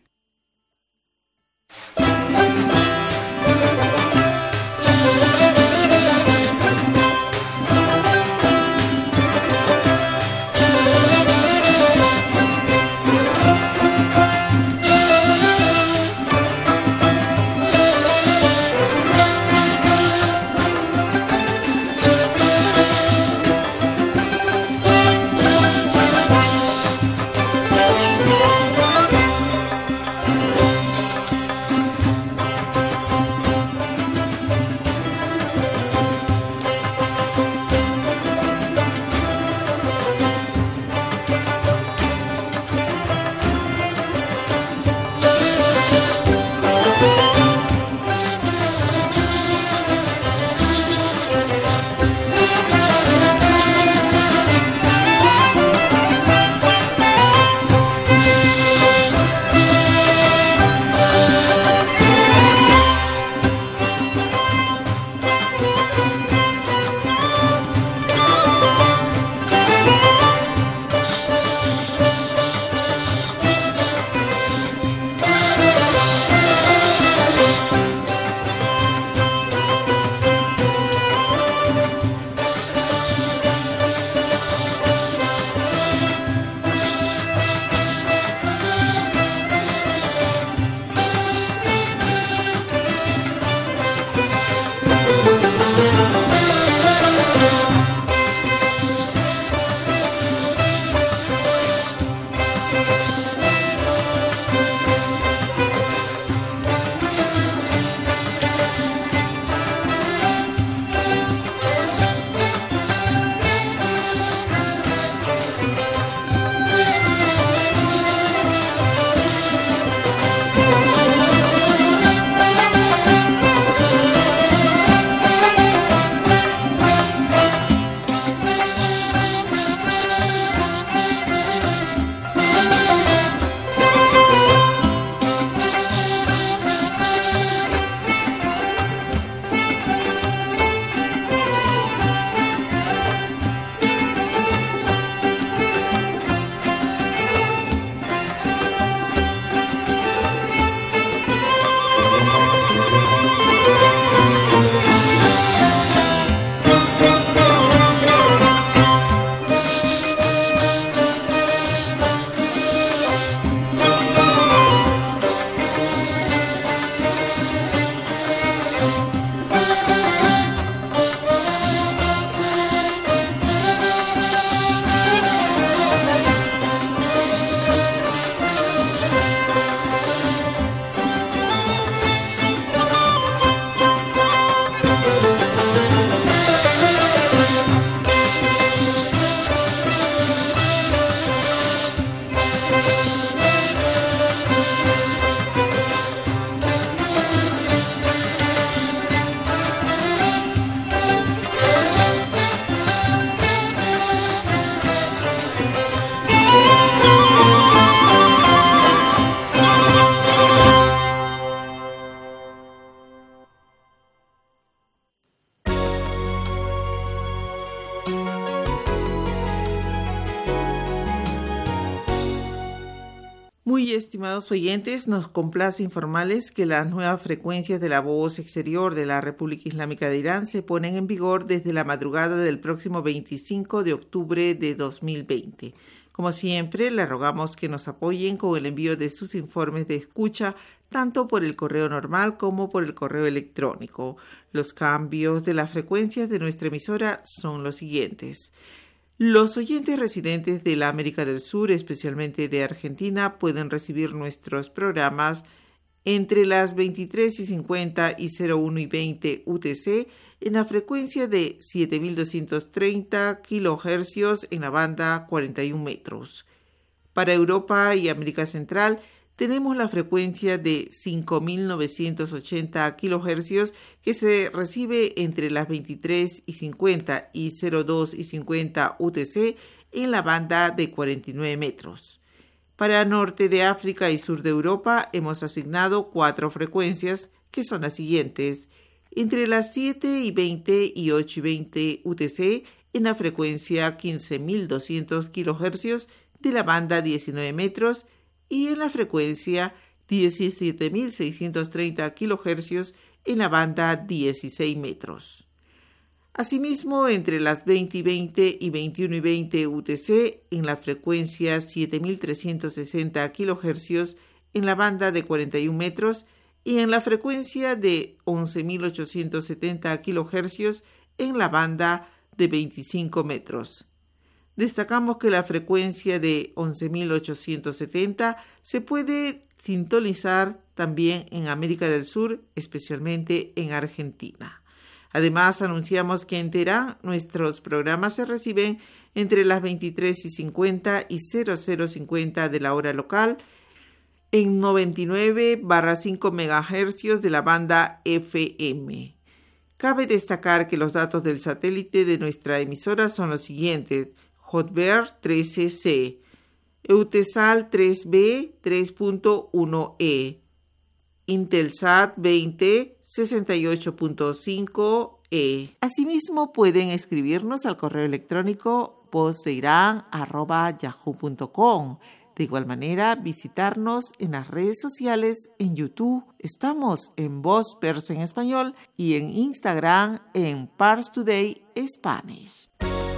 Muy estimados oyentes, nos complace informarles que las nuevas frecuencias de la voz exterior de la República Islámica de Irán se ponen en vigor desde la madrugada del próximo 25 de octubre de 2020. Como siempre, le rogamos que nos apoyen con el envío de sus informes de escucha, tanto por el correo normal como por el correo electrónico. Los cambios de las frecuencias de nuestra emisora son los siguientes. Los oyentes residentes de la América del Sur, especialmente de Argentina, pueden recibir nuestros programas entre las 23:50 y 01:20 UTC en la frecuencia de 7.230 kHz en la banda 41 metros. Para Europa y América Central tenemos la frecuencia de 5.980 kHz que se recibe entre las 23:50 y 02:50 UTC en la banda de 49 metros. Para Norte de África y Sur de Europa hemos asignado 4 frecuencias que son las siguientes: entre las 7:20 y 8:20 UTC en la frecuencia 15.200 kHz de la banda 19 metros y en la frecuencia 17.630 kHz en la banda 16 metros. Asimismo, entre las 20:20 y 21:20 UTC en la frecuencia 7.360 kHz en la banda de 41 metros y en la frecuencia de 11.870 kHz en la banda de 25 metros. Destacamos que la frecuencia de 11.870 se puede sintonizar también en América del Sur, especialmente en Argentina. Además, anunciamos que en Teherán nuestros programas se reciben entre las 23:50 y 00:50 de la hora local, en 99/5 MHz de la banda FM. Cabe destacar que los datos del satélite de nuestra emisora son los siguientes: Hotbird 13C, Eutelsat 3B 3.1E, Intelsat 20 68.5E. Asimismo, pueden escribirnos al correo electrónico vozdeiran@yahoo.com. De igual manera, visitarnos en las redes sociales, en YouTube. Estamos en Voz Persa en Español y en Instagram en Pars Today Spanish.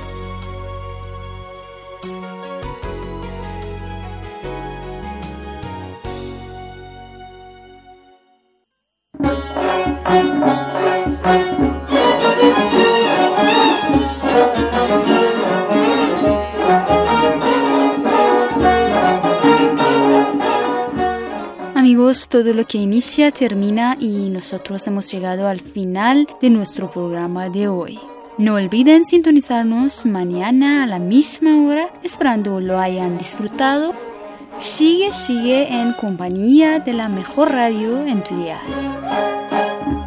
Amigos, todo lo que inicia termina y nosotros hemos llegado al final de nuestro programa de hoy. No olviden sintonizarnos mañana a la misma hora, esperando lo hayan disfrutado. Sigue en compañía de la mejor radio en tu dial.